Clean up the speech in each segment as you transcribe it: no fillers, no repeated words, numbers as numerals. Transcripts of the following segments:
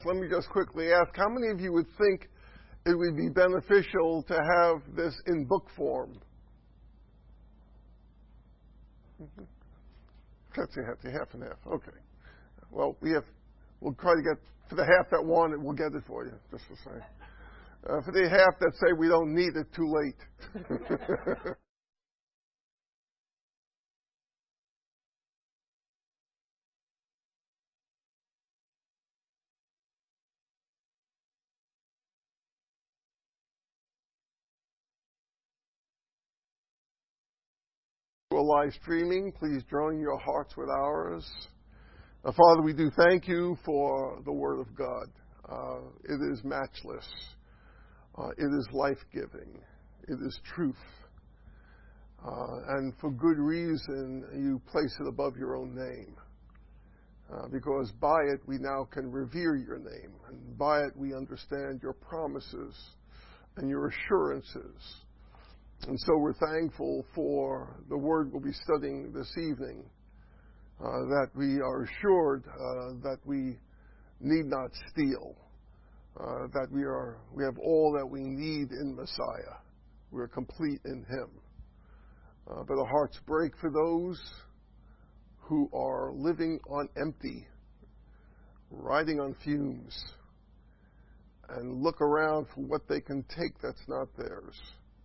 let me just quickly ask, how many of you would think it would be beneficial to have this in book form? That's half and half. Okay. Well, we'll try to get, for the half that want it, we'll get it for you, just the same. For the half that say we don't need it, too late. Live streaming, please join your hearts with ours. Father, we do thank you for the Word of God. It is matchless. It is life-giving. It is truth. And for good reason, you place it above your own name. Because by it, we now can revere your name. And by it, we understand your promises and your assurances. And so we're thankful for the word we'll be studying this evening, that we are assured that we need not steal, that we have all that we need in Messiah. We're complete in him. But our hearts break for those who are living on empty, riding on fumes, and look around for what they can take that's not theirs.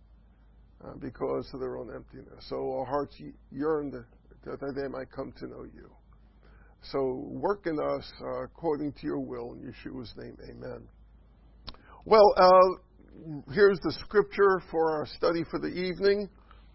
Because of their own emptiness. So our hearts yearn that they might come to know you. So work in us according to your will. In Yeshua's name, amen. Well, here's the scripture for our study for the evening.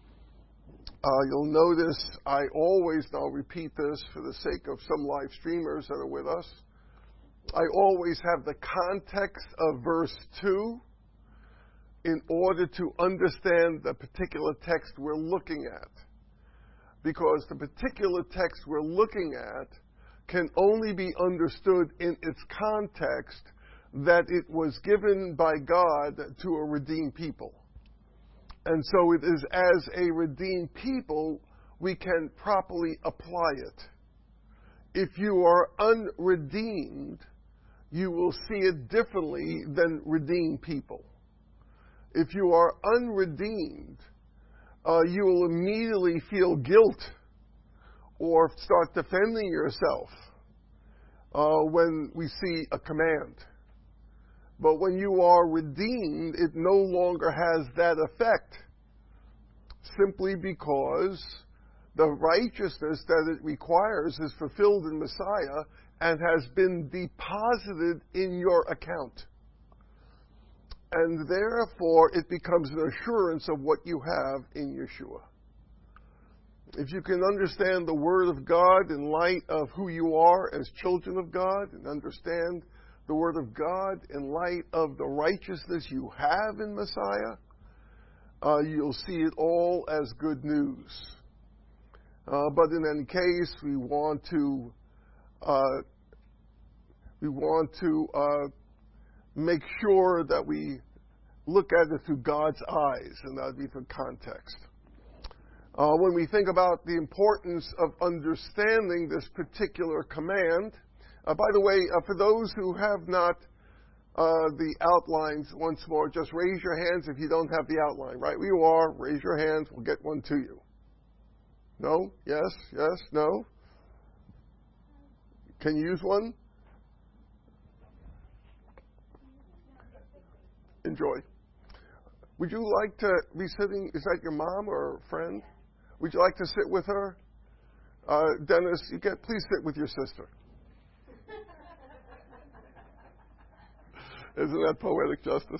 You'll notice I always now repeat this for the sake of some live streamers that are with us. I always have the context of verse 2 in order to understand the particular text we're looking at. Because the particular text we're looking at can only be understood in its context that it was given by God to a redeemed people. And so it is as a redeemed people we can properly apply it. If you are unredeemed, you will see it differently than redeemed people. If you are unredeemed, you will immediately feel guilt or start defending yourself when we see a command. But when you are redeemed, it no longer has that effect, simply because the righteousness that it requires is fulfilled in Messiah and has been deposited in your account. And therefore, it becomes an assurance of what you have in Yeshua. If you can understand the Word of God in light of who you are as children of God, and understand the Word of God in light of the righteousness you have in Messiah, you'll see it all as good news. But in any case, we want to make sure that we look at it through God's eyes, and that would be through context. When we think about the importance of understanding this particular command, by the way, for those who have not the outlines, once more, just raise your hands if you don't have the outline. Right where you are, raise your hands, we'll get one to you. No? Yes? Yes? No? Can you use one? Enjoy. Would you like to be sitting, is that your mom or a friend? Would you like to sit with her? Dennis, please sit with your sister. Isn't that poetic justice?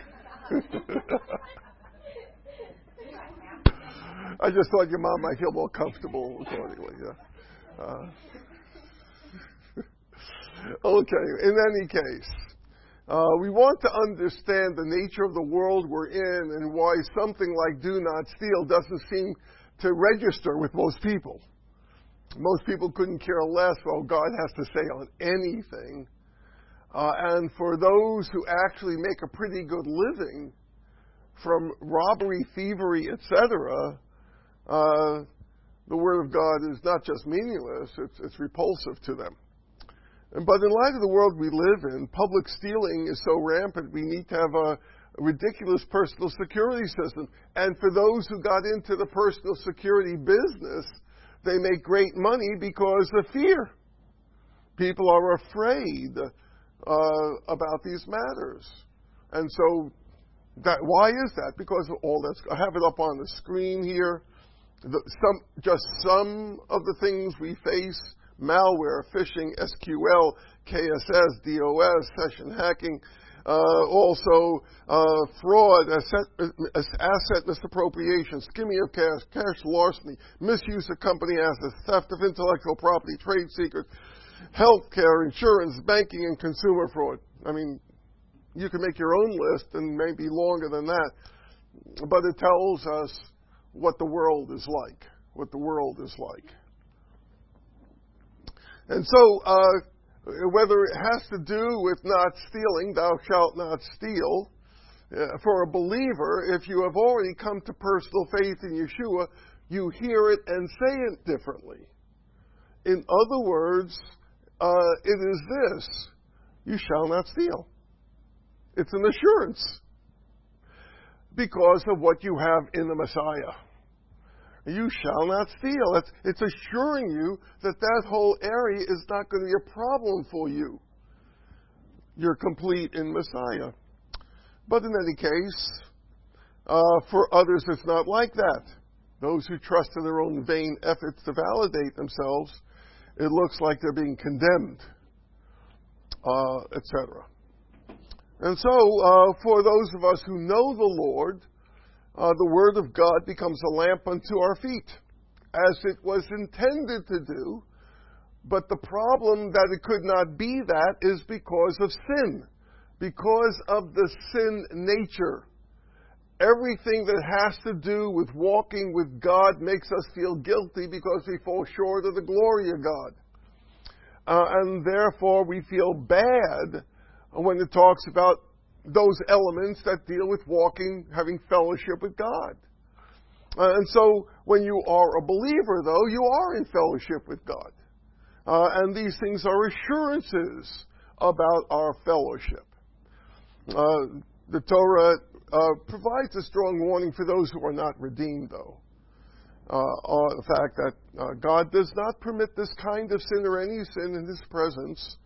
I just thought your mom might feel more comfortable accordingly. Yeah. Okay, in any case, we want to understand the nature of the world we're in and why something like do not steal doesn't seem to register with most people. Most people couldn't care less what God has to say on anything. And for those who actually make a pretty good living from robbery, thievery, etc., the Word of God is not just meaningless, it's repulsive to them. But in light of the world we live in, public stealing is so rampant, we need to have a ridiculous personal security system. And for those who got into the personal security business, they make great money because of fear. People are afraid about these matters. And so, why is that? Because of all that. I have it up on the screen here. Some of the things we face: malware, phishing, SQL, KSS, DOS, session hacking, also fraud, asset misappropriation, skimming of cash larceny, misuse of company assets, theft of intellectual property, trade secrets, healthcare, insurance, banking, and consumer fraud. I mean, you can make your own list and maybe longer than that, but it tells us what the world is like, And so, whether it has to do with not stealing, thou shalt not steal, for a believer, if you have already come to personal faith in Yeshua, you hear it and say it differently. In other words, it is this: you shall not steal. It's an assurance because of what you have in the Messiah. You shall not steal. It's assuring you that that whole area is not going to be a problem for you. You're complete in Messiah. But in any case, for others it's not like that. Those who trust in their own vain efforts to validate themselves, it looks like they're being condemned, etc. And so, for those of us who know the Lord, the Word of God becomes a lamp unto our feet, as it was intended to do. But the problem that it could not be that is because of sin, because of the sin nature. Everything that has to do with walking with God makes us feel guilty because we fall short of the glory of God. And therefore we feel bad when it talks about those elements that deal with walking, having fellowship with God. And so, when you are a believer, though, you are in fellowship with God. And these things are assurances about our fellowship. The Torah provides a strong warning for those who are not redeemed, though. The fact that God does not permit this kind of sin or any sin in His presence.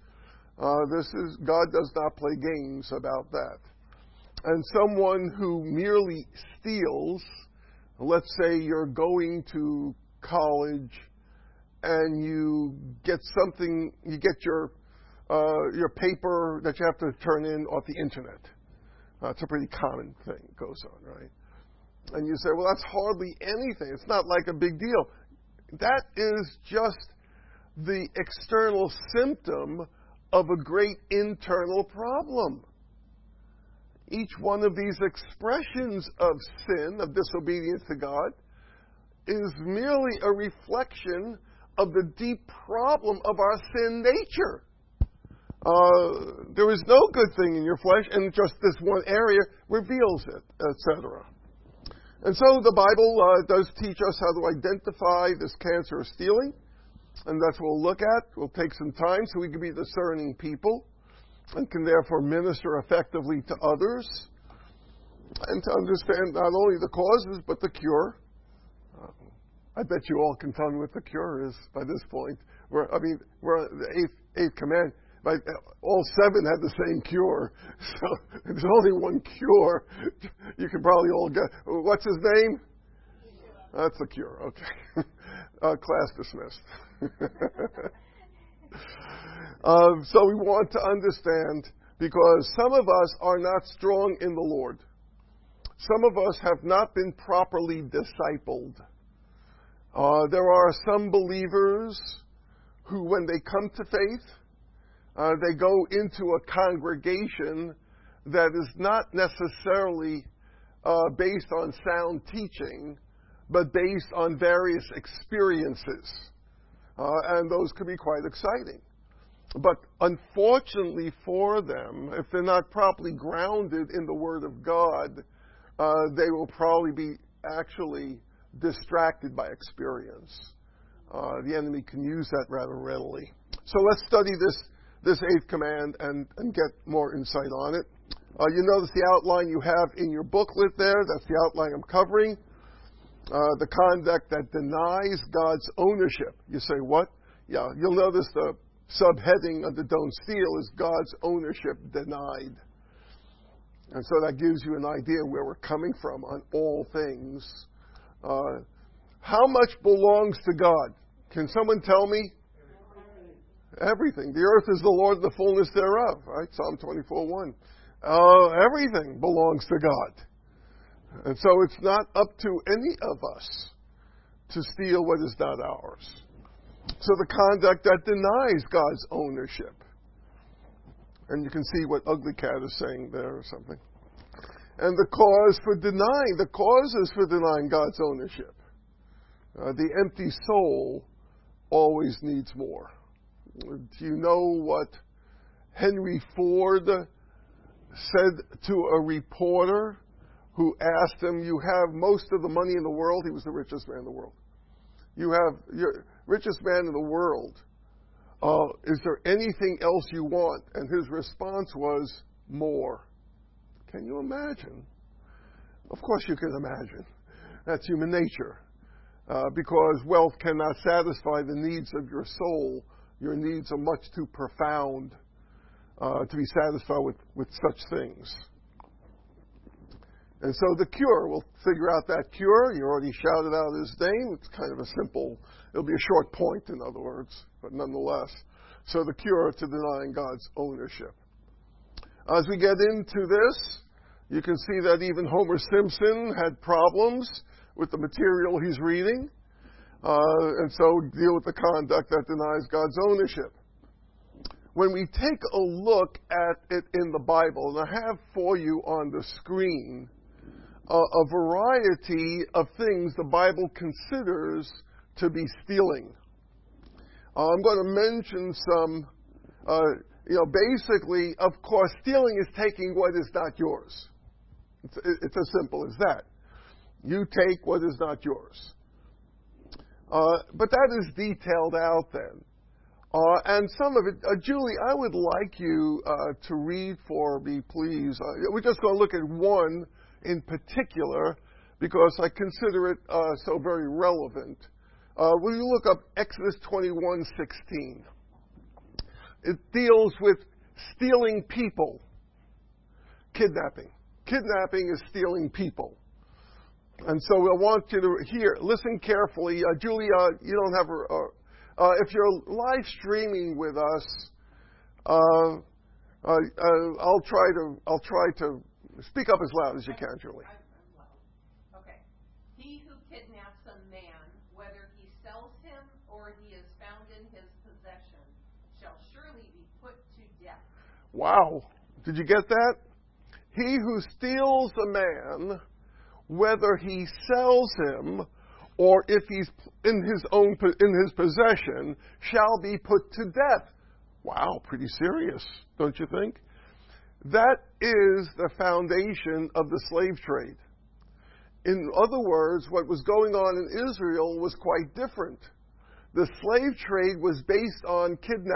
God does not play games about that. And someone who merely steals, let's say you're going to college and you get your paper that you have to turn in off the internet. It's a pretty common thing that goes on, right? And you say, well, that's hardly anything. It's not like a big deal. That is just the external symptom of a great internal problem. Each one of these expressions of sin, of disobedience to God, is merely a reflection of the deep problem of our sin nature. There is no good thing in your flesh, and just this one area reveals it, etc. And so the Bible does teach us how to identify this cancer of stealing. And that's what we'll look at. We'll take some time so we can be discerning people and can therefore minister effectively to others and to understand not only the causes but the cure. I bet you all can tell me what the cure is by this point. We're on the eighth command. All seven had the same cure. So there's only one cure. You can probably all get. What's his name? That's the cure. Okay. Class dismissed. So we want to understand, because some of us are not strong in the Lord. Some of us have not been properly discipled. There are some believers who, when they come to faith, they go into a congregation that is not necessarily based on sound teaching, but based on various experiences. And those could be quite exciting. But unfortunately for them, if they're not properly grounded in the Word of God, they will probably be actually distracted by experience. The enemy can use that rather readily. So let's study this eighth command and get more insight on it. You notice the outline you have in your booklet there. That's the outline I'm covering. The conduct that denies God's ownership. You say, what? Yeah, you'll notice the subheading under Don't Steal is God's ownership denied. And so that gives you an idea where we're coming from on all things. How much belongs to God? Can someone tell me? Everything. The earth is the Lord and the fullness thereof, right? Psalm 24:1. Everything belongs to God. And so it's not up to any of us to steal what is not ours. So the conduct that denies God's ownership. And you can see what Ugly Cat is saying there or something. And the causes for denying God's ownership. The empty soul always needs more. Do you know what Henry Ford said to a reporter who asked him, you have most of the money in the world? He was the richest man in the world. You're richest man in the world. Is there anything else you want? And his response was, more. Can you imagine? Of course you can imagine. That's human nature. Because wealth cannot satisfy the needs of your soul. Your needs are much too profound to be satisfied with such things. And so the cure, we'll figure out that cure. You already shouted out his name. It's kind of a simple, it'll be a short point, in other words, but nonetheless. So the cure to denying God's ownership. As we get into this, you can see that even Homer Simpson had problems with the material he's reading. And so deal with the conduct that denies God's ownership. When we take a look at it in the Bible, and I have for you on the screen a variety of things the Bible considers to be stealing. I'm going to mention some, basically, of course, stealing is taking what is not yours. It's as simple as that. You take what is not yours. But that is detailed out then. And some of it, Julie, I would like you to read for me, please. We're just going to look at one in particular because I consider it so very relevant. Will you look up Exodus 21:16? It deals with stealing people. Kidnapping. Kidnapping is stealing people. And so I want you to listen carefully. Julie, you don't have if you're live streaming with us, I'll try to speak up as loud as you can, Julie. I'm loud. Okay. He who kidnaps a man, whether he sells him or he is found in his possession, shall surely be put to death. Wow. Did you get that? He who steals a man, whether he sells him or if he's in his possession, shall be put to death. Wow, pretty serious, don't you think? That is the foundation of the slave trade. In other words, what was going on in Israel was quite different. The slave trade was based on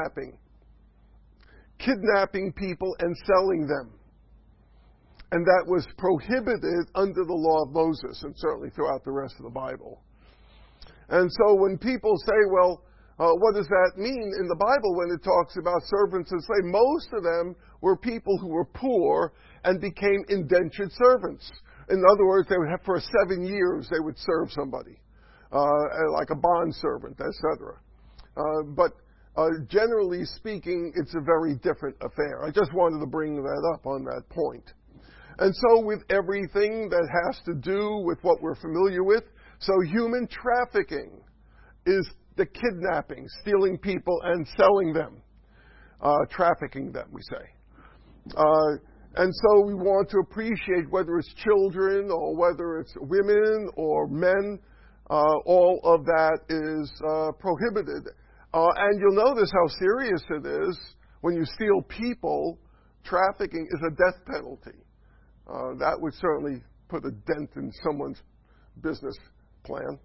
kidnapping people and selling them. And that was prohibited under the law of Moses and certainly throughout the rest of the Bible. And so when people say, well, what does that mean in the Bible when it talks about servants and slaves? Most of them were people who were poor and became indentured servants. In other words, they would have for 7 years they would serve somebody, like a bond servant, etc. But generally speaking, it's a very different affair. I just wanted to bring that up on that point. And so with everything that has to do with what we're familiar with, so human trafficking is the kidnapping, stealing people and selling them, trafficking them, we say. And so we want to appreciate whether it's children or whether it's women or men, all of that is prohibited. And you'll notice how serious it is when you steal people. Trafficking is a death penalty. That would certainly put a dent in someone's business plan.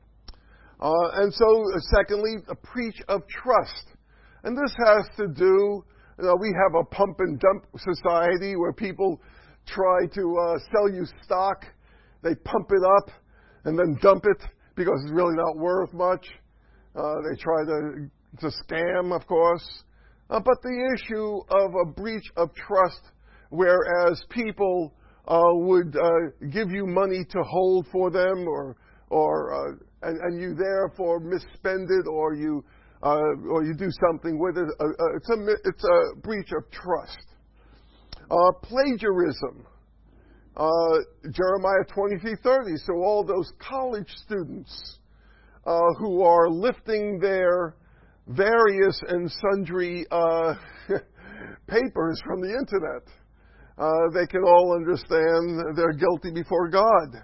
And so, secondly, a breach of trust. And this has to do We have a pump and dump society where people try to sell you stock. They pump it up and then dump it because it's really not worth much. They try to scam, of course. But the issue of a breach of trust, whereas people would give you money to hold for them, and you therefore misspend it, or you do something with it, it's a breach of trust. Plagiarism. Jeremiah 23:30. So all those college students who are lifting their various and sundry papers from the internet, they can all understand they're guilty before God.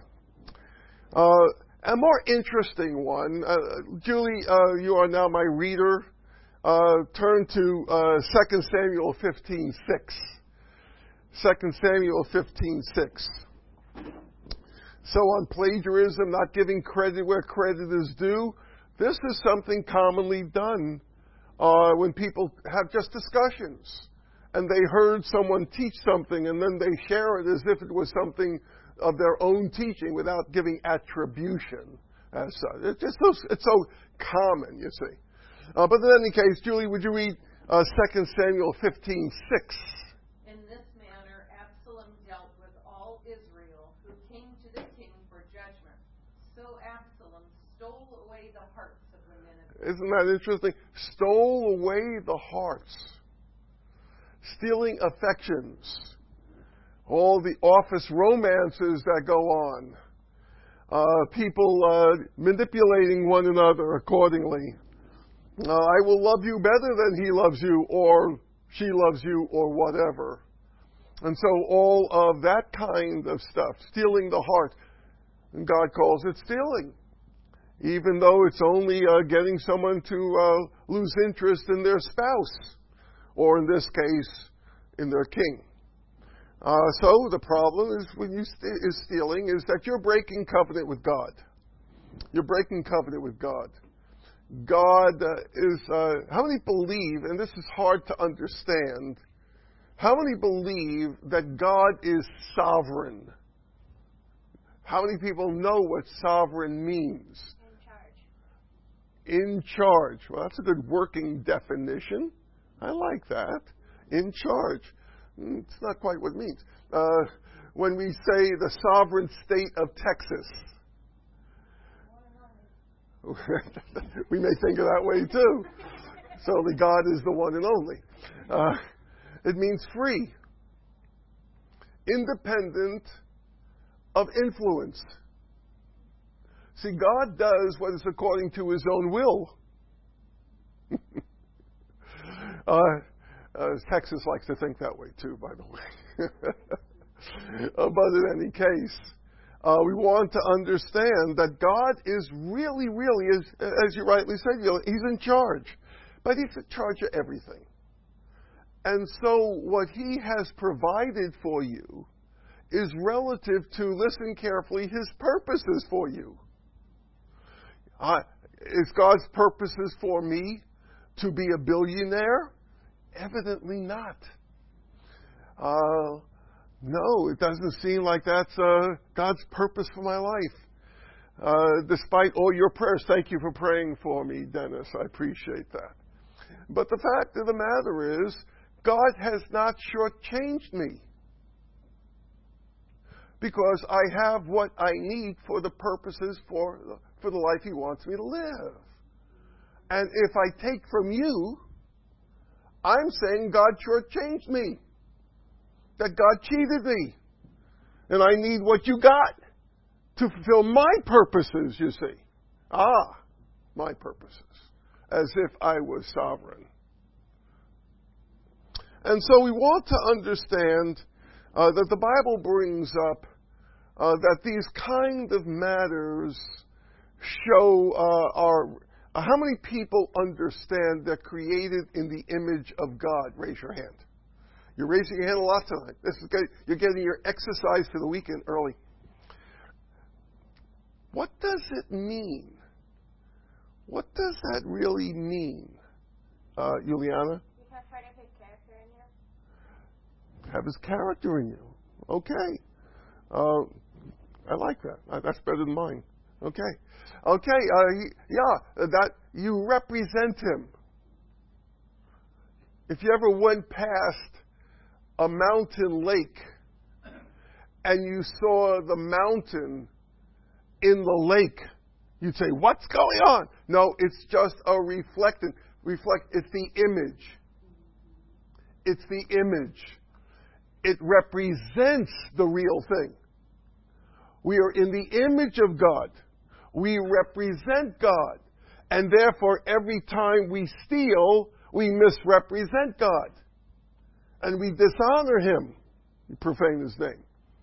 A more interesting one, Julie, you are now my reader. Turn to 2 Samuel 15:6. 2 Samuel 15:6. So on plagiarism, not giving credit where credit is due, this is something commonly done when people have just discussions and they heard someone teach something and then they share it as if it was something of their own teaching without giving attribution as such. It's so common, you see. But in any case, Julie, would you read 2 Samuel 15:6? In this manner, Absalom dealt with all Israel who came to the king for judgment. So Absalom stole away the hearts of the men of Israel. Isn't that interesting? Stole away the hearts. Stealing affections. All the office romances that go on. People manipulating one another accordingly. I will love you better than he loves you, or she loves you, or whatever. And so all of that kind of stuff, stealing the heart, and God calls it stealing. Even though it's only getting someone to lose interest in their spouse, or in this case, in their king. So the problem is when is stealing is that you're breaking covenant with God. You're breaking covenant with God. God is, how many believe, and this is hard to understand, how many believe that God is sovereign? How many people know what sovereign means? In charge. Well, that's a good working definition. I like that. In charge. It's not quite what it means. When we say the sovereign state of Texas, we may think of that way too. So only God is the one and only. It means free, independent of influence. See, God does what is according to His own will. Texas likes to think that way too, by the way. But in any case, we want to understand that God is really, as you rightly said, He's in charge. But He's in charge of everything. And so what He has provided for you is relative to, listen carefully, His purposes for you. Is God's purposes for me to be a billionaire? Evidently not. No, it doesn't seem like that's God's purpose for my life. Despite all your prayers, thank you for praying for me, Dennis. I appreciate that. But the fact of the matter is, God has not shortchanged me. Because I have what I need for the purposes for the life He wants me to live. And if I take from you, I'm saying God shortchanged me. That God cheated me. And I need what you got to fulfill my purposes, you see. My purposes. As if I was sovereign. And so we want to understand that the Bible brings up that these kind of matters show how many people understand they're created in the image of God? Raise your hand. You're raising your hand a lot tonight. You're getting your exercise for the weekend early. What does it mean? What does that really mean, Juliana? Because part of His character in have His character in you. Okay. I like that. That's better than mine. Okay. That you represent Him. If you ever went past a mountain lake and you saw the mountain in the lake, you'd say, what's going on? No, it's just a reflectant. It's the image. It's the image. It represents the real thing. We are in the image of God. We represent God. And therefore, every time we steal, we misrepresent God. And we dishonor Him. We profane His name.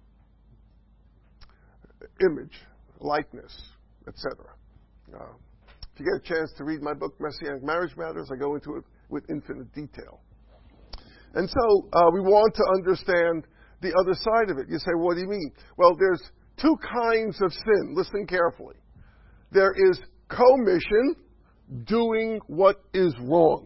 Image, likeness, etc. If you get a chance to read my book, Messianic Marriage Matters, I go into it with infinite detail. And so we want to understand the other side of it. You say, what do you mean? Well, there's two kinds of sin. Listen carefully. There is commission, doing what is wrong.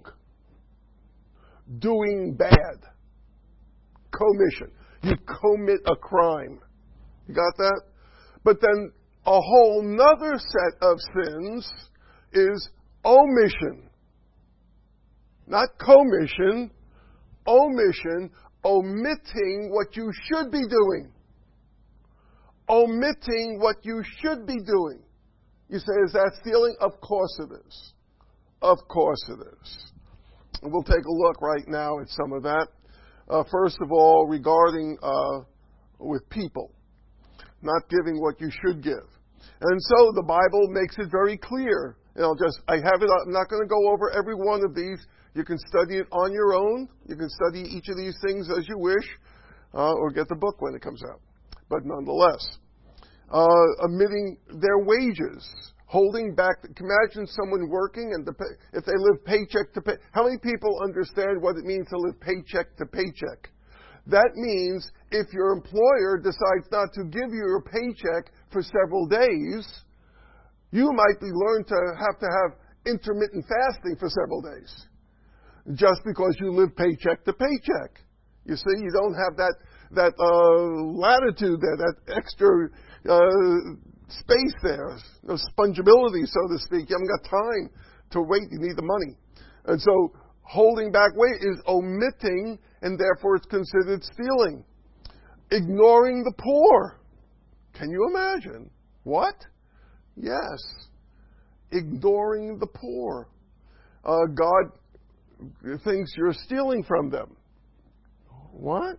Doing bad. Commission. You commit a crime. You got that? But then a whole nother set of sins is omission. Not commission. Omission. Omitting what you should be doing. Omitting what you should be doing. You say, is that stealing? Of course it is. Of course it is. And we'll take a look right now at some of that. First of all, regarding with people. Not giving what you should give. And so the Bible makes it very clear. I have it. I'm not going to go over every one of these. You can study it on your own. You can study each of these things as you wish, or get the book when it comes out. But nonetheless, omitting their wages, holding back. Imagine someone working and if they live paycheck to pay. How many people understand what it means to live paycheck to paycheck? That means if your employer decides not to give you your paycheck for several days, you might be learned to have intermittent fasting for several days. Just because you live paycheck to paycheck. You see, you don't have that latitude there, that extra space there, no spongibility, so to speak. You haven't got time to wait. You need the money. And so holding back weight is omitting, and therefore it's considered stealing. Ignoring the poor. Can you imagine? What? Yes. Ignoring the poor. God thinks you're stealing from them. What?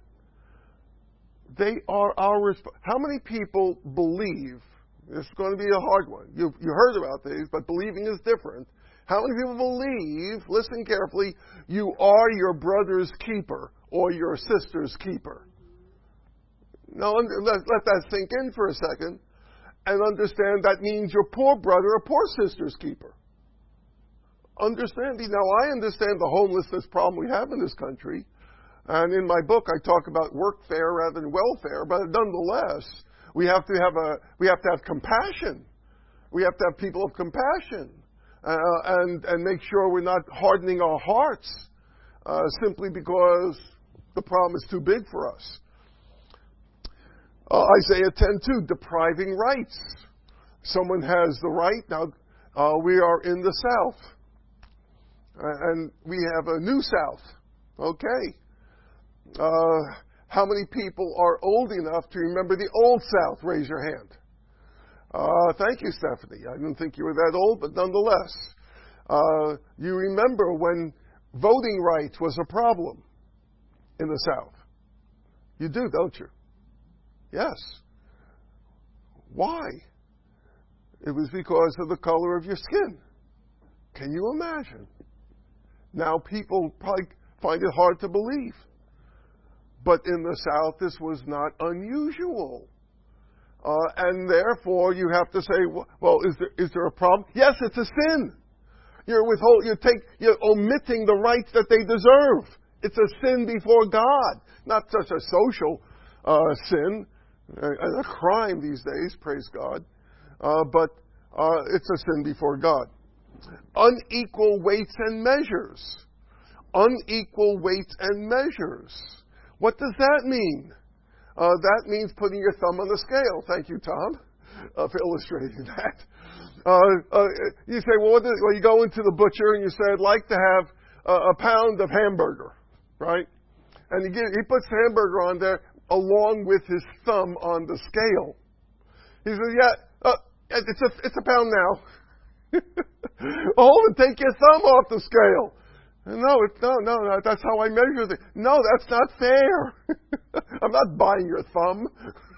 They are our How many people believe? This is going to be a hard one. You heard about these, but believing is different. How many people believe, listen carefully, you are your brother's keeper or your sister's keeper? Now, let that sink in for a second and understand that means your poor brother or poor sister's keeper. Understanding. Now, I understand the homelessness problem we have in this country. And in my book, I talk about workfare rather than welfare. But nonetheless, we have to have compassion. We have to have people of compassion, and make sure we're not hardening our hearts simply because the problem is too big for us. Isaiah 10:2, depriving rights. Someone has the right. Now, we are in the South, and we have a new South. Okay. How many people are old enough to remember the old South? Raise your hand. Thank you, Stephanie. I didn't think you were that old, but nonetheless. You remember when voting rights was a problem in the South. You do, don't you? Yes. Why? It was because of the color of your skin. Can you imagine? Now people probably find it hard to believe. But in the South, this was not unusual. And therefore, you have to say, well, is there a problem? Yes, it's a sin. You're omitting the rights that they deserve. It's a sin before God. Not such a social sin, a crime these days, praise God. But it's a sin before God. Unequal weights and measures. Unequal weights and measures. What does that mean? That means putting your thumb on the scale. Thank you, Tom, for illustrating that. You say, well, you go into the butcher and you say, I'd like to have a pound of hamburger, right? And he puts the hamburger on there along with his thumb on the scale. He says, yeah, it's a pound now. Hold and take your thumb off the scale. No, that's how I measure it. No, that's not fair. I'm not buying your thumb.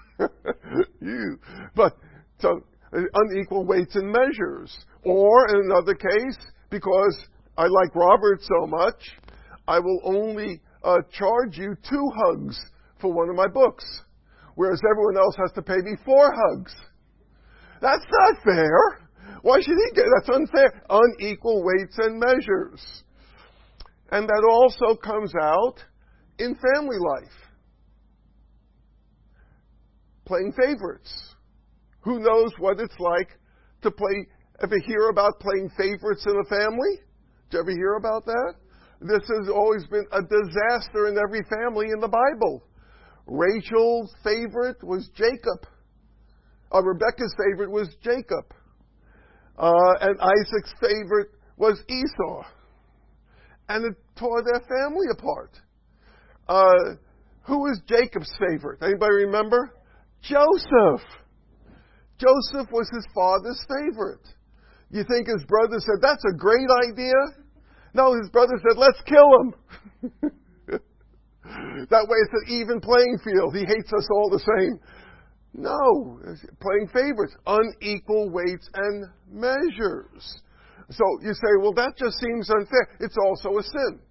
So unequal weights and measures. Or in another case, because I like Robert so much, I will only charge you 2 hugs for one of my books, whereas everyone else has to pay me 4 hugs. That's not fair. Why should he get? That's unfair. Unequal weights and measures. And that also comes out in family life. Playing favorites. Who knows what it's like to play? Ever hear about playing favorites in a family? Did you ever hear about that? This has always been a disaster in every family in the Bible. Rachel's favorite was Jacob. Rebecca's favorite was Jacob. And Isaac's favorite was Esau. And it tore their family apart. Who was Jacob's favorite? Anybody remember? Joseph. Joseph was his father's favorite. You think his brother said, that's a great idea? No, his brother said, let's kill him. That way it's an even playing field. He hates us all the same. No, playing favorites, unequal weights and measures. So you say, well, that just seems unfair. It's also a sin.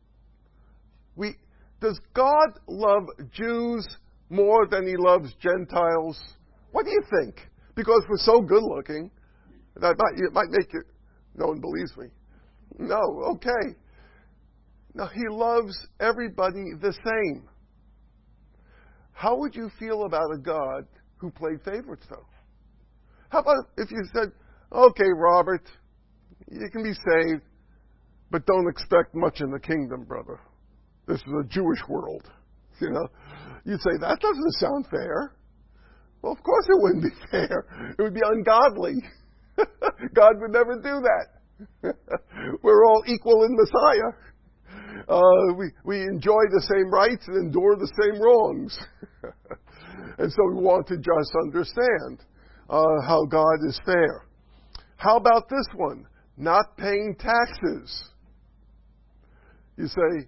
Does God love Jews more than he loves Gentiles? What do you think? Because we're so good looking, it might make you, no one believes me. No, okay. No, he loves everybody the same. How would you feel about a God who played favorites, though? How about if you said, okay, Robert, you can be saved, but don't expect much in the kingdom, brother. This is a Jewish world. You know, you'd say, that doesn't sound fair. Well, of course it wouldn't be fair. It would be ungodly. God would never do that. We're all equal in Messiah. We enjoy the same rights and endure the same wrongs. And so we want to just understand how God is fair. How about this one? Not paying taxes. You say,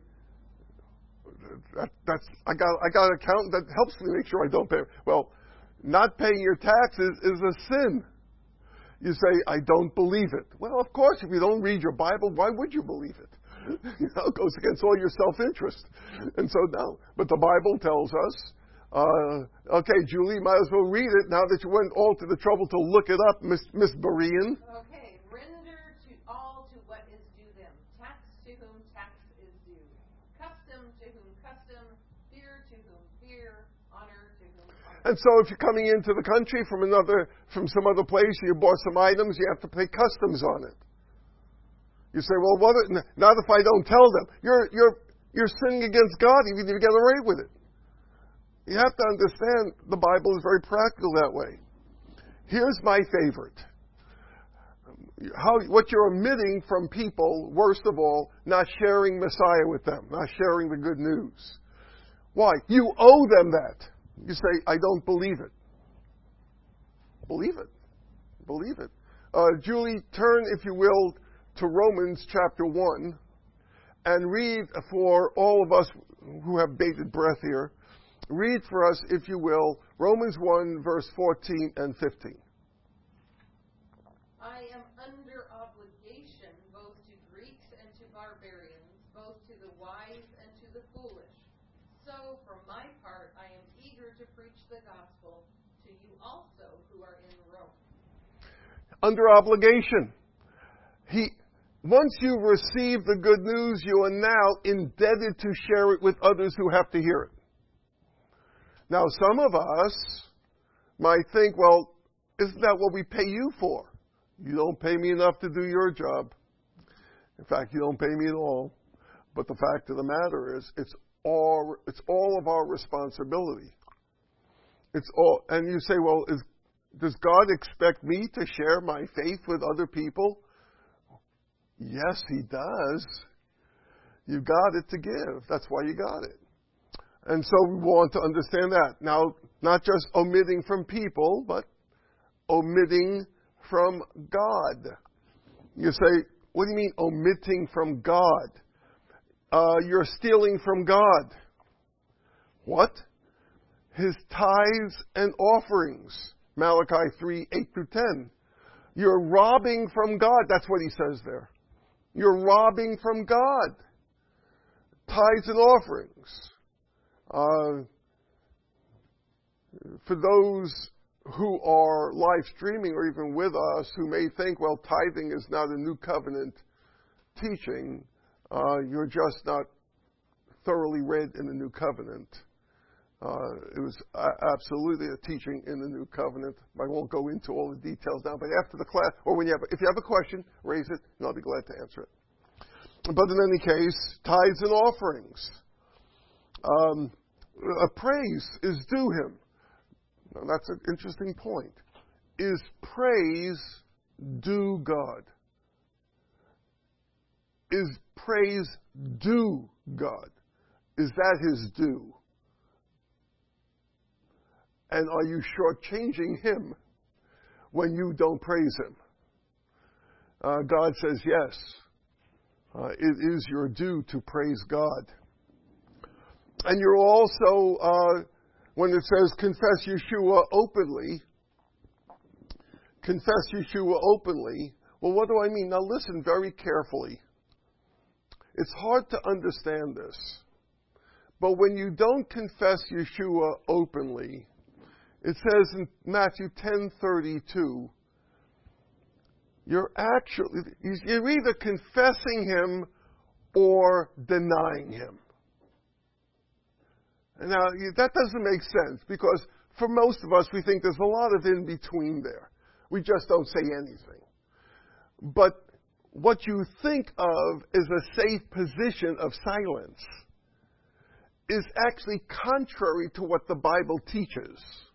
I got an accountant that helps me make sure I don't pay. Well, not paying your taxes is a sin. You say, I don't believe it. Well, of course, if you don't read your Bible, why would you believe it? It goes against all your self-interest. And so, no. But the Bible tells us, okay, Julie, you might as well read it now that you went all to the trouble to look it up, Miss Berean. Okay, render to all to what is due them. Tax to whom tax is due. Custom to whom custom. Fear to whom fear. Honor to whom honor. And so if you're coming into the country from some other place, you bought some items, you have to pay customs on it. You say, well, not if I don't tell them. You're sinning against God even if you get away with it. You have to understand the Bible is very practical that way. Here's my favorite. What you're omitting from people, worst of all, not sharing Messiah with them, not sharing the good news. Why? You owe them that. You say, I don't believe it. Believe it. Believe it. Julie, turn, if you will, to Romans chapter 1 and read for all of us who have bated breath here. Read for us, if you will, Romans 1, verse 14 and 15. I am under obligation both to Greeks and to barbarians, both to the wise and to the foolish. So, for my part, I am eager to preach the gospel to you also who are in Rome. Under obligation. Once you receive the good news, you are now indebted to share it with others who have to hear it. Now, some of us might think, well, isn't that what we pay you for? You don't pay me enough to do your job. In fact, you don't pay me at all. But the fact of the matter is, it's all of our responsibility. It's all, and you say, well, does God expect me to share my faith with other people? Yes, He does. You got it to give. That's why you got it. And so we want to understand that. Now, not just omitting from people, but omitting from God. You say, what do you mean omitting from God? You're stealing from God. What? His tithes and offerings. Malachi 3, 8 through 10. You're robbing from God. That's what he says there. You're robbing from God. Tithes and offerings. For those who are live streaming or even with us who may think, well, tithing is not a new covenant teaching, you're just not thoroughly read in the new covenant. It was absolutely a teaching in the new covenant. I won't go into all the details now, but after the class, or if you have a question, raise it, and I'll be glad to answer it. But in any case, tithes and offerings. A praise is due him. Now, that's an interesting point. Is praise due God? Is praise due God? Is that his due? And are you shortchanging him when you don't praise him? God says yes. It is your due to praise God. And you're also, when it says confess Yeshua openly, well, what do I mean? Now listen very carefully. It's hard to understand this. But when you don't confess Yeshua openly, it says in Matthew 10:32, you're either confessing him or denying him. Now, that doesn't make sense because for most of us, we think there's a lot of in between there. We just don't say anything. But what you think of as a safe position of silence is actually contrary to what the Bible teaches.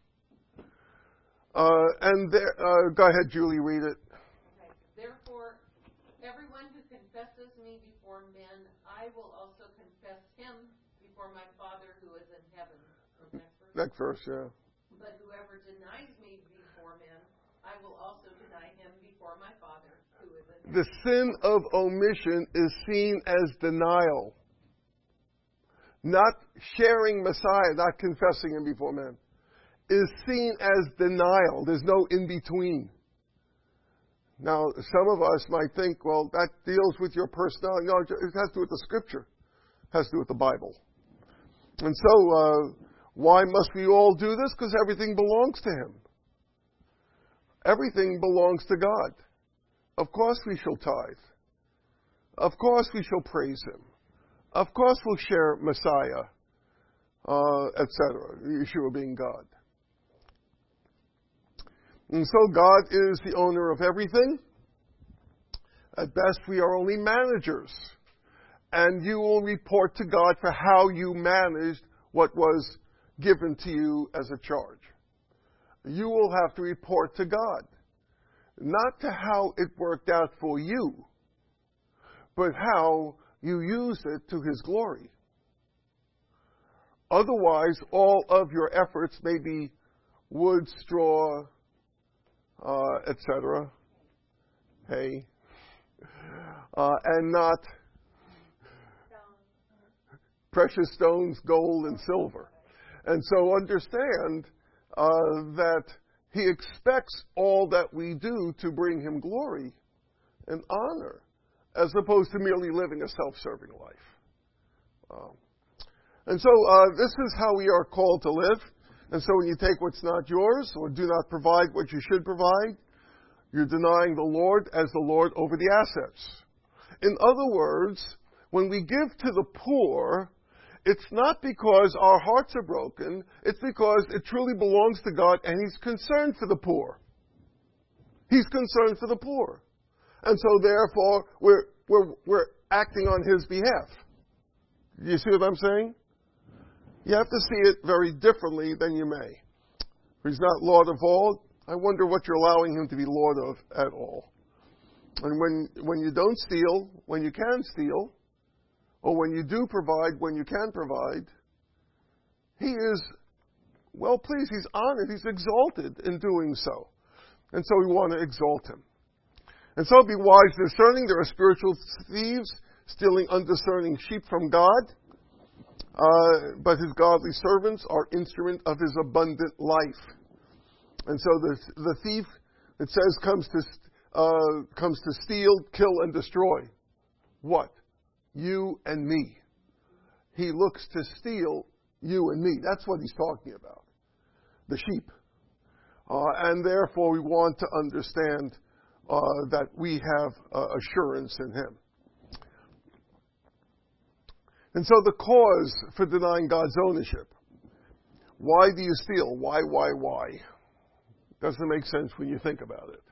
Go ahead, Julie, read it. Okay. Therefore, everyone who confesses me before men, I will also confess him before my Father who is in heaven. Next verse, yeah. But whoever denies me before men, I will also deny him before my Father who is in heaven. The sin of omission is seen as denial. Not sharing Messiah, not confessing him before men, is seen as denial. There's no in-between. Now, some of us might think, well, that deals with your personality. No, it has to do with the Scripture. It has to do with the Bible. And so, why must we all do this? Because everything belongs to him. Everything belongs to God. Of course we shall tithe. Of course we shall praise him. Of course we'll share Messiah, etc., Yeshua being God. And so God is the owner of everything. At best, we are only managers. And you will report to God for how you managed what was given to you as a charge. You will have to report to God. Not to how it worked out for you, but how you used it to his glory. Otherwise, all of your efforts may be wood, straw, etc., hay, and not precious stones, gold, and silver. And so understand that he expects all that we do to bring him glory and honor, as opposed to merely living a self-serving life. And so this is how we are called to live. And so when you take what's not yours or do not provide what you should provide, you're denying the Lord as the Lord over the assets. In other words, when we give to the poor, it's not because our hearts are broken. It's because it truly belongs to God and he's concerned for the poor. He's concerned for the poor. And so therefore, we're acting on his behalf. You see what I'm saying? You have to see it very differently than you may. He's not Lord of all. I wonder what you're allowing him to be Lord of at all. And when you don't steal, when you can steal, or when you do provide, when you can provide, he is well pleased. He's honored. He's exalted in doing so. And so we want to exalt him. And so be wise, discerning. There are spiritual thieves stealing undiscerning sheep from God. But his godly servants are instrument of his abundant life. And so the thief, it says, comes to steal, kill, and destroy. What? You and me. He looks to steal you and me. That's what he's talking about. The sheep. And therefore we want to understand that we have assurance in him. And so the cause for denying God's ownership. Why do you steal? Why? Doesn't make sense when you think about it.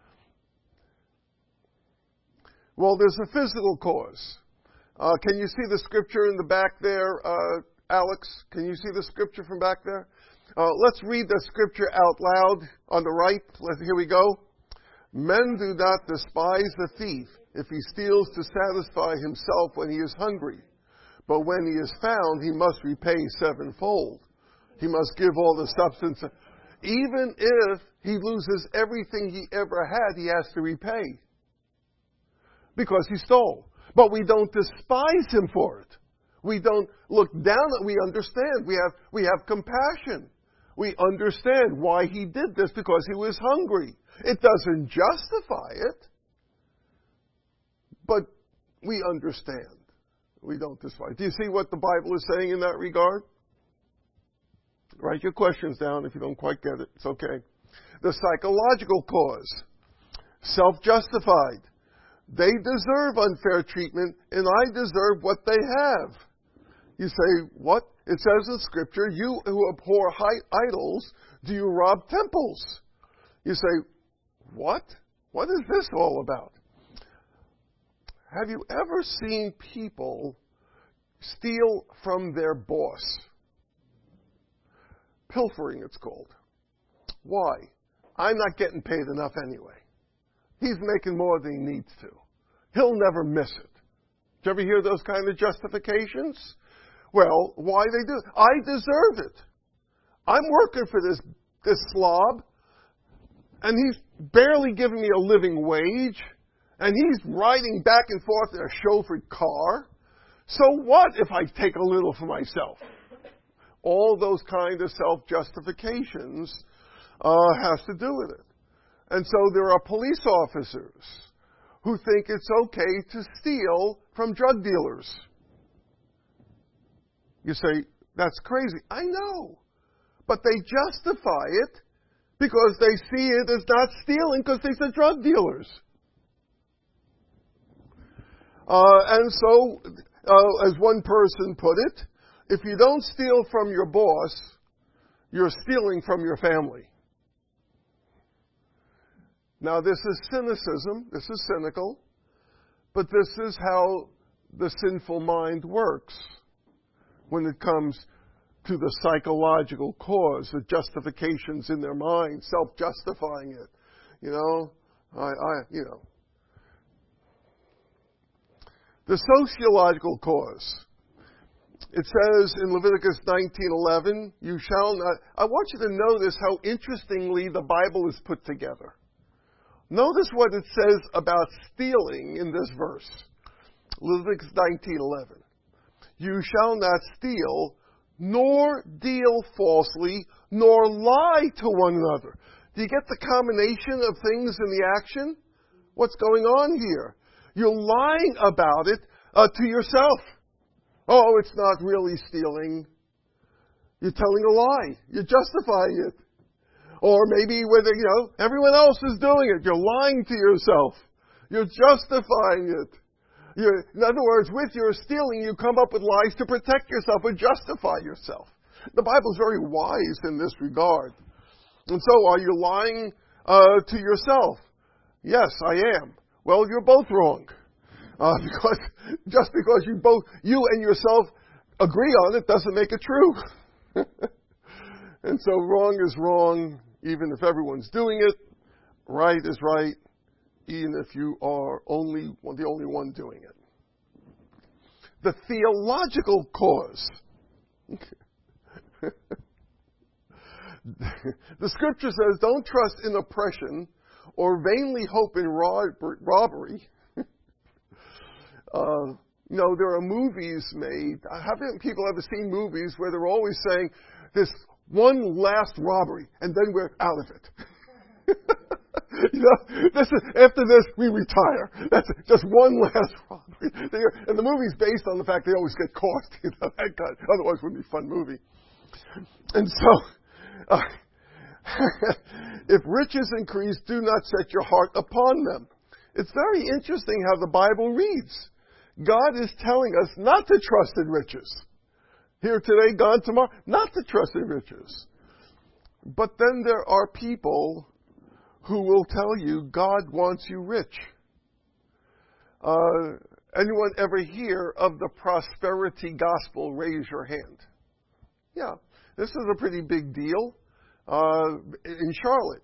Well, there's a physical cause. Can you see the scripture in the back there, Alex? Can you see the scripture from back there? Let's read the scripture out loud on the right. Here we go. Men do not despise the thief if he steals to satisfy himself when he is hungry. But when he is found, he must repay sevenfold. He must give all the substance. Even if he loses everything he ever had, he has to repay. Because he stole. But we don't despise him for it. We don't look down at it. We understand. We have compassion. We understand why he did this, because he was hungry. It doesn't justify it. But we understand. We don't despise. Do you see what the Bible is saying in that regard? Write your questions down if you don't quite get it. It's okay. The psychological cause. Self-justified. They deserve unfair treatment, and I deserve what they have. You say, what? It says in Scripture, you who abhor idols, do you rob temples? You say, what? What is this all about? Have you ever seen people steal from their boss? Pilfering, it's called. Why? I'm not getting paid enough anyway. He's making more than he needs to. He'll never miss it. Did you ever hear those kind of justifications? Well, why they do it? I deserve it. I'm working for this slob, and he's barely giving me a living wage, and he's riding back and forth in a chauffeured car. So what if I take a little for myself? All those kind of self-justifications has to do with it. And so there are police officers who think it's okay to steal from drug dealers. You say, that's crazy. I know. But they justify it because they see it as not stealing because these are drug dealers. And so, as one person put it, if you don't steal from your boss, you're stealing from your family. Now, this is cynicism. This is cynical. But this is how the sinful mind works when it comes to the psychological cause, the justifications in their mind, self-justifying it. You know. The sociological cause. It says in Leviticus 19:11, you shall not. I want you to notice how interestingly the Bible is put together. Notice what it says about stealing in this verse. Leviticus 19:11. You shall not steal, nor deal falsely, nor lie to one another. Do you get the combination of things in the action? What's going on here? You're lying about it to yourself. Oh, it's not really stealing. You're telling a lie. You're justifying it. Or maybe whether, everyone else is doing it. You're lying to yourself. You're justifying it. In other words, with your stealing, you come up with lies to protect yourself or justify yourself. The Bible is very wise in this regard. And so, are you lying to yourself? Yes, I am. Well, you're both wrong. Because just because you and yourself agree on it doesn't make it true. And so wrong is wrong, even if everyone's doing it. Right is right, even if you are the only one doing it. The theological cause. The scripture says, don't trust in oppression or vainly hope in robbery. There are movies made. Haven't people ever seen movies where they're always saying, this one last robbery, and then we're out of it? After this, we retire. That's just one last robbery. And the movie's based on the fact they always get caught. Otherwise it wouldn't be a fun movie. And so, if riches increase, do not set your heart upon them. It's very interesting how the Bible reads. God is telling us not to trust in riches. Here today, gone tomorrow, not to trust in riches. But then there are people who will tell you God wants you rich. Anyone ever hear of the prosperity gospel? Raise your hand. Yeah, this is a pretty big deal. In Charlotte,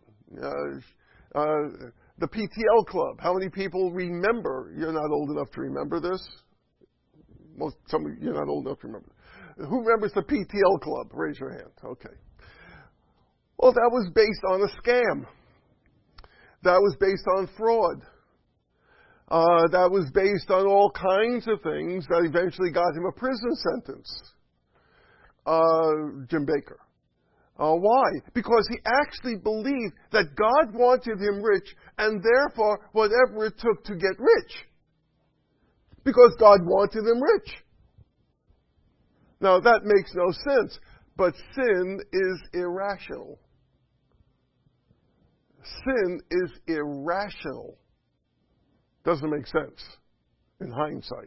the PTL Club. How many people remember? You're not old enough to remember this. Some of you're not old enough to remember. Who remembers the PTL Club? Raise your hand. Okay. Well, that was based on a scam. That was based on fraud. That was based on all kinds of things that eventually got him a prison sentence. Jim Baker. Why? Because he actually believed that God wanted him rich, and therefore whatever it took to get rich. Because God wanted him rich. Now that makes no sense, but sin is irrational. Sin is irrational. Doesn't make sense in hindsight.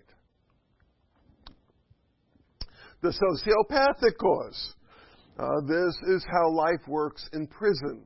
The sociopathic cause. This is how life works in prison.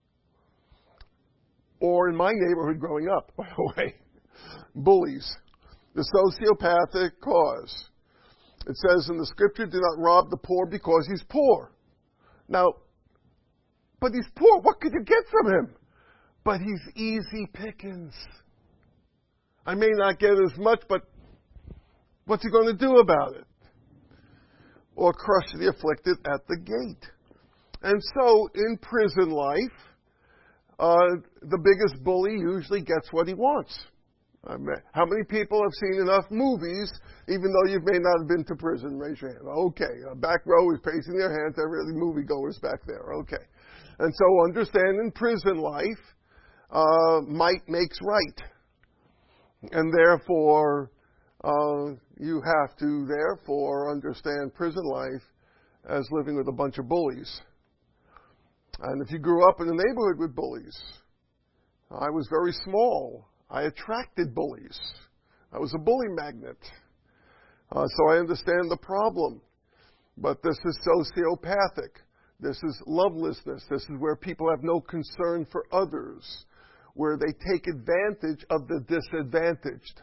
Or in my neighborhood growing up, by the way. Bullies. The sociopathic cause. It says in the scripture, do not rob the poor because he's poor. Now, but he's poor. What could you get from him? But he's easy pickings. I may not get as much, but what's he going to do about it? Or crush the afflicted at the gate. And so, in prison life, the biggest bully usually gets what he wants. How many people have seen enough movies, even though you may not have been to prison? Raise your hand. Okay, back row is raising their hands. Every moviegoers back there. Okay. And so understand in prison life, might makes right. And therefore, you have to, therefore, understand prison life as living with a bunch of bullies. And if you grew up in a neighborhood with bullies, I was very small. I attracted bullies. I was a bully magnet. So I understand the problem. But this is sociopathic. This is lovelessness. This is where people have no concern for others, where they take advantage of the disadvantaged,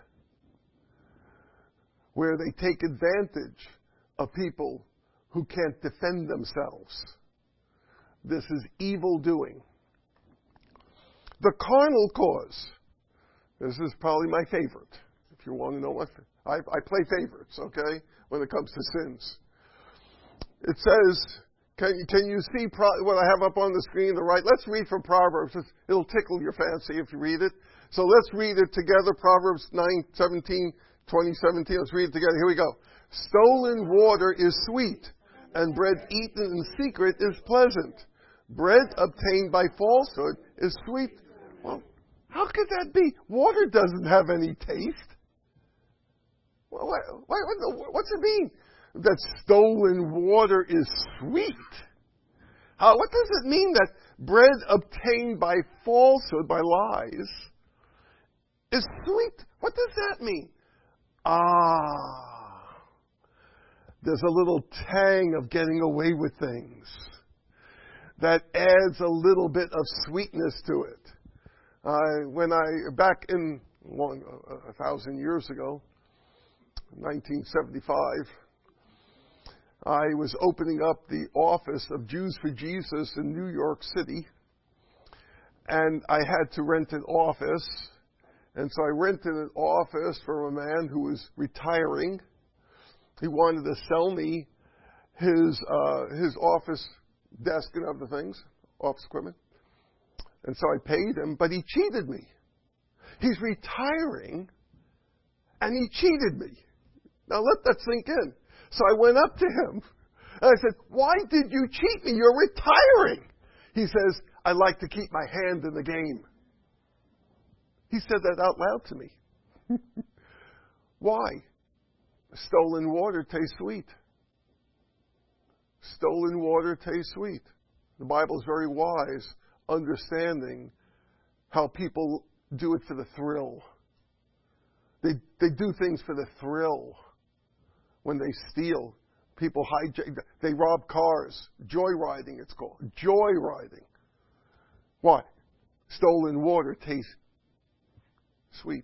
where they take advantage of people who can't defend themselves. This is evil doing. The carnal cause. This is probably my favorite. If you want to know what, I play favorites, okay, when it comes to sins. It says, can you see what I have up on the screen, the right? Let's read from Proverbs. It'll tickle your fancy if you read it. So let's read it together, Proverbs 9:17, 20:17. Let's read it together. Here we go. Stolen water is sweet, and bread eaten in secret is pleasant. Bread obtained by falsehood is sweet. Well, how could that be? Water doesn't have any taste. What's it mean that stolen water is sweet? What does it mean that bread obtained by falsehood, by lies, is sweet? What does that mean? There's a little tang of getting away with things that adds a little bit of sweetness to it. Back in 1,000 years ago, 1975, I was opening up the office of Jews for Jesus in New York City, and I had to rent an office. And so I rented an office from a man who was retiring. He wanted to sell me his office desk and other things, office equipment. And so I paid him, but he cheated me. He's retiring, and he cheated me. Now let that sink in. So I went up to him, and I said, "Why did you cheat me? You're retiring." He says, "I like to keep my hand in the game." He said that out loud to me. Why? Stolen water tastes sweet. Stolen water tastes sweet. The Bible is very wise, understanding how people do it for the thrill. They do things for the thrill. When they steal, people hijack, they rob cars. Joyriding, it's called. Joyriding. Why? Stolen water tastes sweet.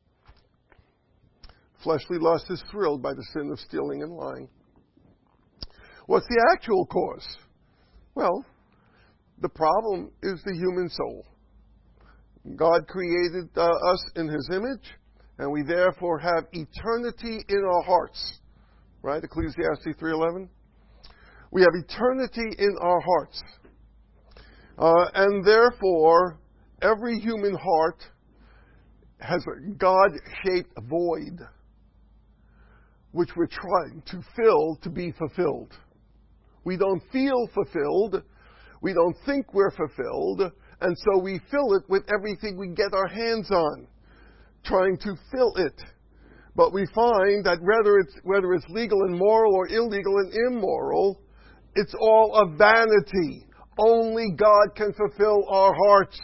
Fleshly lust is thrilled by the sin of stealing and lying. What's the actual cause? Well, the problem is the human soul. God created us in His image, and we therefore have eternity in our hearts. Right? Ecclesiastes 3:11. We have eternity in our hearts. And therefore, every human heart has a God-shaped void which we're trying to fill to be fulfilled. We don't feel fulfilled. We don't think we're fulfilled. And so we fill it with everything we get our hands on, trying to fill it. But we find that whether it's legal and moral or illegal and immoral, it's all a vanity. Only God can fulfill our hearts.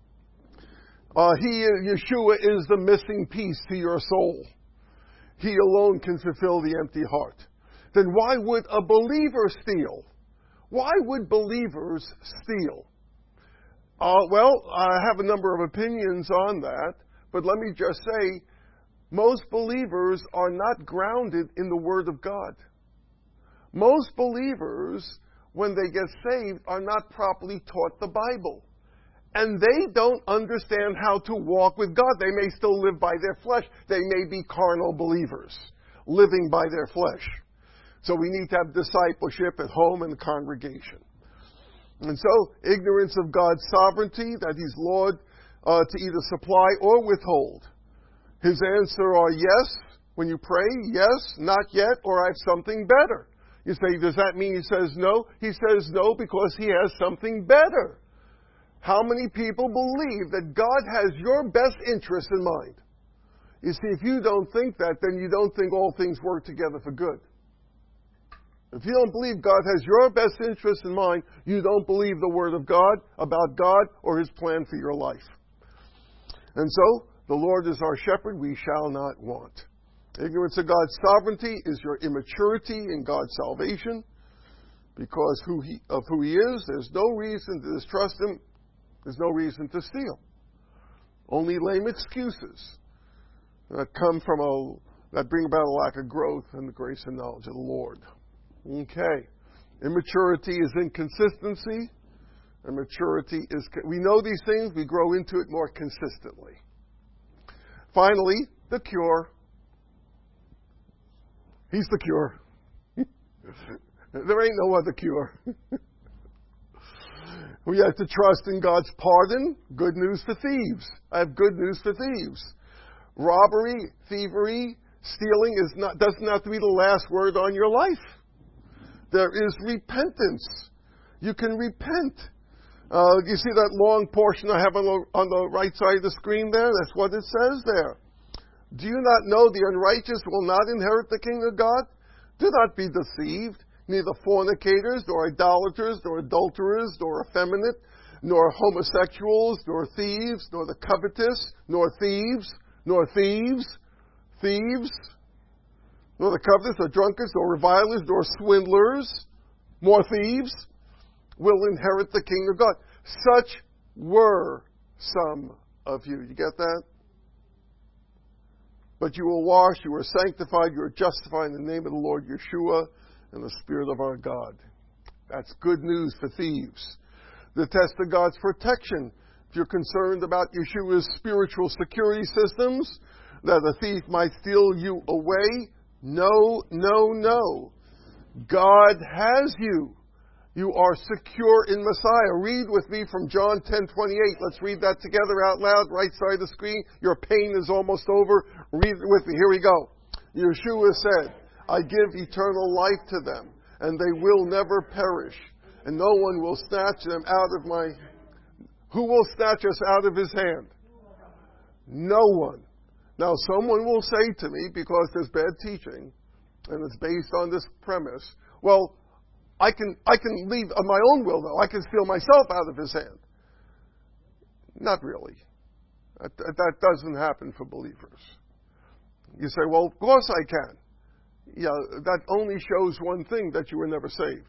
Yeshua is the missing piece to your soul. He alone can fulfill the empty heart. Then why would a believer steal? Why would believers steal? Well, I have a number of opinions on that, but let me just say, most believers are not grounded in the Word of God. Most believers, when they get saved, are not properly taught the Bible. And they don't understand how to walk with God. They may still live by their flesh. They may be carnal believers, living by their flesh. So we need to have discipleship at home and the congregation. And so, ignorance of God's sovereignty, that He's Lord to either supply or withhold. His answer are yes, when you pray, yes, not yet, or I have something better. You say, does that mean He says no? He says no because He has something better. How many people believe that God has your best interest in mind? You see, if you don't think that, then you don't think all things work together for good. If you don't believe God has your best interest in mind, you don't believe the Word of God about God or His plan for your life. And so, the Lord is our shepherd, we shall not want. Ignorance of God's sovereignty is your immaturity in God's salvation. Because of who He is, there's no reason to distrust Him. There's no reason to steal. Only lame excuses that that bring about a lack of growth in the grace and knowledge of the Lord. Okay. Immaturity is inconsistency. And maturity is, we know these things, we grow into it more consistently. Finally, the cure. He's the cure. There ain't no other cure. We have to trust in God's pardon. Good news for thieves. I have good news for thieves. Robbery, thievery, stealing doesn't have to be the last word on your life. There is repentance. You can repent. You see that long portion I have on the right side of the screen there? That's what it says there. Do you not know the unrighteous will not inherit the kingdom of God? Do not be deceived. Neither fornicators, nor idolaters, nor adulterers, nor effeminate, nor homosexuals, nor thieves, nor the covetous, nor thieves, nor the covetous, nor drunkards, nor revilers, nor swindlers, more thieves, will inherit the kingdom of God. Such were some of you. You get that? But you were washed, you were sanctified, you were justified in the name of the Lord Yeshua and the Spirit of our God. That's good news for thieves. The test of God's protection. If you're concerned about Yeshua's spiritual security systems, that a thief might steal you away, no, no, no. God has you. You are secure in Messiah. Read with me from John 10:28. Let's read that together out loud, right side of the screen. Your pain is almost over. Read it with me. Here we go. Yeshua said, I give eternal life to them, and they will never perish, and no one will snatch them out of my... Who will snatch us out of his hand? No one. Now, someone will say to me, because there's bad teaching, and it's based on this premise, well, I can leave of my own will, though. I can steal myself out of his hand. Not really. That doesn't happen for believers. You say, well, of course I can. Yeah, that only shows one thing, that you were never saved.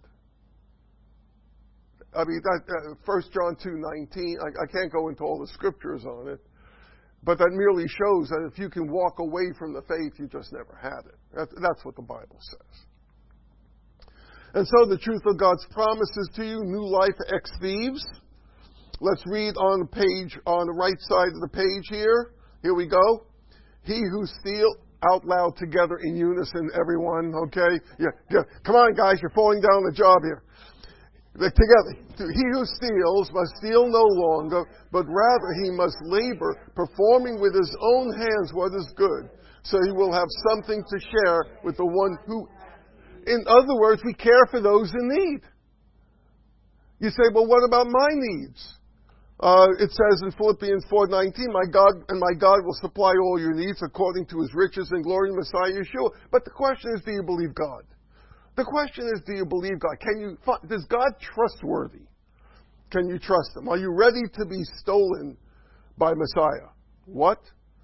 I mean, 1 John 2:19, I can't go into all the scriptures on it, but that merely shows that if you can walk away from the faith, you just never had it. That's what the Bible says. And so the truth of God's promises to you, new life ex thieves. Let's read on the page, on the right side of the page here. Here we go. He who steals, out loud together in unison, everyone, okay? Yeah. Come on, guys, you're falling down the job here. Together. He who steals must steal no longer, but rather he must labor, performing with his own hands what is good, so he will have something to share with the one who... In other words, we care for those in need. You say, well, what about my needs? It says in Philippians 4:19, my God will supply all your needs according to his riches and glory in Messiah Yeshua. But the question is, do you believe God? The question is, do you believe God? Is God trustworthy? Can you trust him? Are you ready to be stolen by Messiah? What?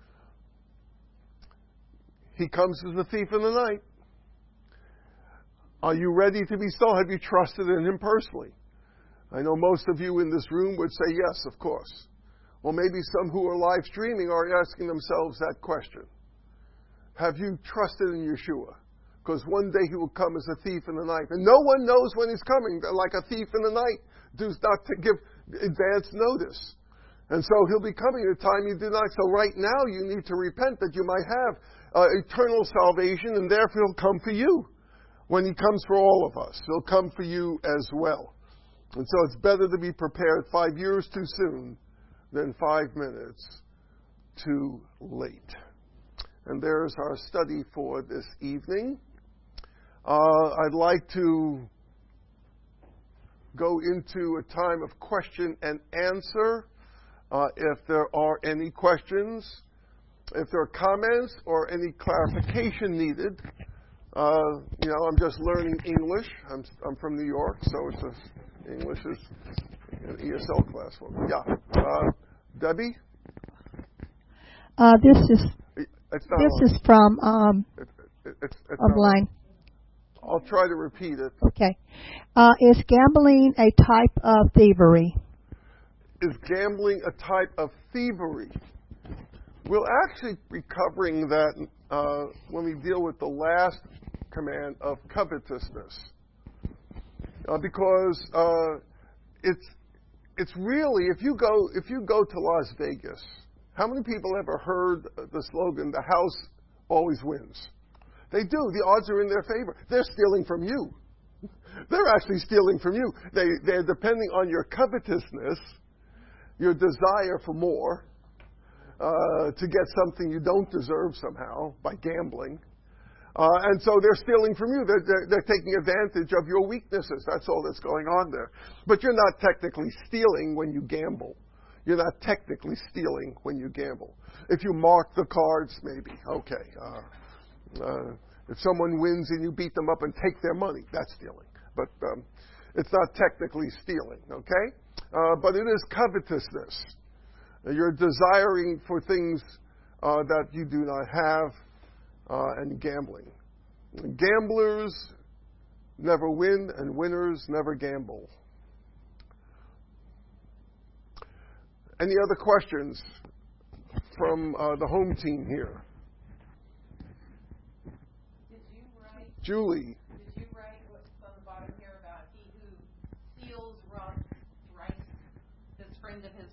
He comes as a thief in the night. Are you ready to be stolen? Have you trusted in him personally? I know most of you in this room would say yes, of course. Well, maybe some who are live streaming are asking themselves that question. Have you trusted in Yeshua? Because one day he will come as a thief in the night. And no one knows when he's coming. Like a thief in the night, does not to give advance notice. And so he'll be coming at a time you do not. So right now you need to repent that you might have eternal salvation, and therefore he'll come for you. When he comes for all of us, he'll come for you as well. And so it's better to be prepared 5 years too soon than 5 minutes too late. And there's our study for this evening. I'd like to go into a time of question and answer. If there are any questions, if there are comments or any clarification needed. I'm just learning English. I'm from New York, so English is an ESL class for me. Yeah. Debbie? This is from online. I'll try to repeat it. Okay. Is gambling a type of thievery? Is gambling a type of thievery? We'll actually be covering that when we deal with the last command of covetousness, because it's really, if you go to Las Vegas, how many people ever heard the slogan, the house always wins? They do. The odds are in their favor. They're stealing from you. They're actually stealing from you. They're depending on your covetousness, your desire for more, to get something you don't deserve somehow by gambling. And so they're stealing from you. They're taking advantage of your weaknesses. That's all that's going on there. But you're not technically stealing when you gamble. You're not technically stealing when you gamble. If you mark the cards, maybe. Okay. If someone wins and you beat them up and take their money, that's stealing. But it's not technically stealing, okay? But it is covetousness. You're desiring for things that you do not have, and gambling. Gamblers never win, and winners never gamble. Any other questions from the home team here? Did you write? Julie. Did you write what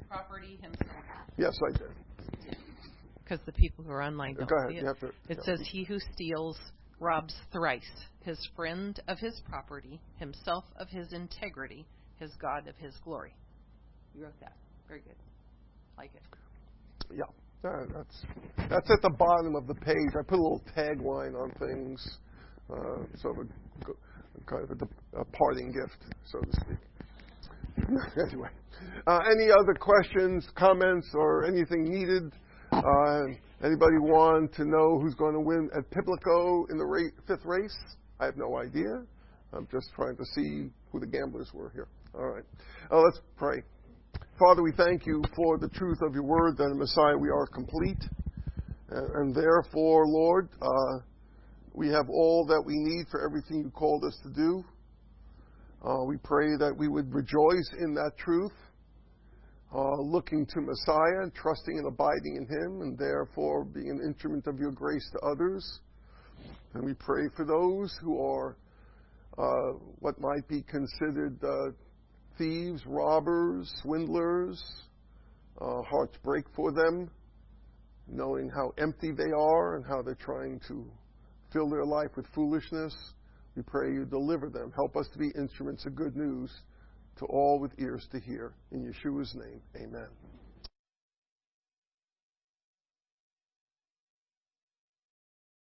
property himself. Yes, I did. Because the people who are online don't Go ahead. see it. You have to, It says, "He who steals robs thrice, his friend of his property, himself of his integrity, his God of his glory." You wrote that. Very good. Like it. Yeah. That's at the bottom of the page. I put a little tagline on things, sort of kind of a parting gift, so to speak. Anyway, any other questions, comments, or anything needed? Anybody want to know who's going to win at Pimlico in the fifth race? I have no idea. I'm just trying to see who the gamblers were here. All right. Let's pray. Father, we thank you for the truth of your word, that in Messiah we are complete. And therefore, Lord, we have all that we need for everything you called us to do. We pray that we would rejoice in that truth, looking to Messiah, and trusting and abiding in him, and therefore being an instrument of your grace to others. And we pray for those who are what might be considered thieves, robbers, swindlers. Hearts break for them, knowing how empty they are and how they're trying to fill their life with foolishness. We pray you deliver them. Help us to be instruments of good news to all with ears to hear. In Yeshua's name, amen.